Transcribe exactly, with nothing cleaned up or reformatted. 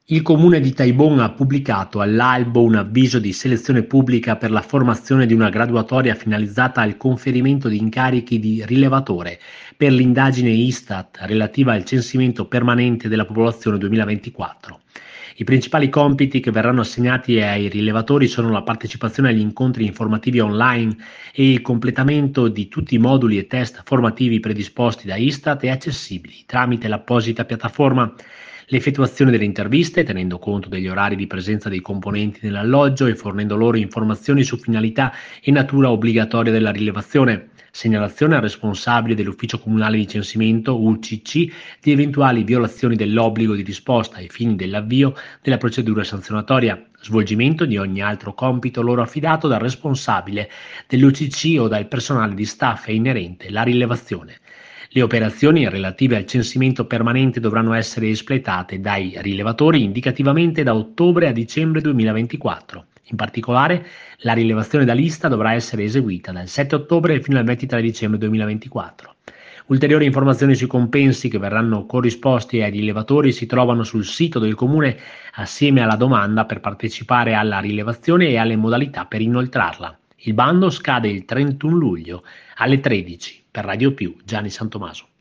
Il comune di Taibon ha pubblicato all'albo un avviso di selezione pubblica per la formazione di una graduatoria finalizzata al conferimento di incarichi di rilevatore per l'indagine Istat relativa al censimento permanente della popolazione duemilaventiquattro. I principali compiti che verranno assegnati ai rilevatori sono la partecipazione agli incontri informativi online e il completamento di tutti i moduli e test formativi predisposti da Istat e accessibili tramite l'apposita piattaforma. L'effettuazione delle interviste, tenendo conto degli orari di presenza dei componenti nell'alloggio e fornendo loro informazioni su finalità e natura obbligatoria della rilevazione. Segnalazione al responsabile dell'Ufficio Comunale di Censimento (U C C) di eventuali violazioni dell'obbligo di risposta ai fini dell'avvio della procedura sanzionatoria. Svolgimento di ogni altro compito loro affidato dal responsabile dell'U C C o dal personale di staff e inerente la rilevazione. Le operazioni relative al censimento permanente dovranno essere espletate dai rilevatori indicativamente da ottobre a dicembre duemilaventiquattro. In particolare, la rilevazione da lista dovrà essere eseguita dal sette ottobre fino al ventitré dicembre duemilaventiquattro. Ulteriori informazioni sui compensi che verranno corrisposti ai rilevatori si trovano sul sito del Comune assieme alla domanda per partecipare alla rilevazione e alle modalità per inoltrarla. Il bando scade il trentuno luglio alle tredici per Radio Più, Gianni Santomaso.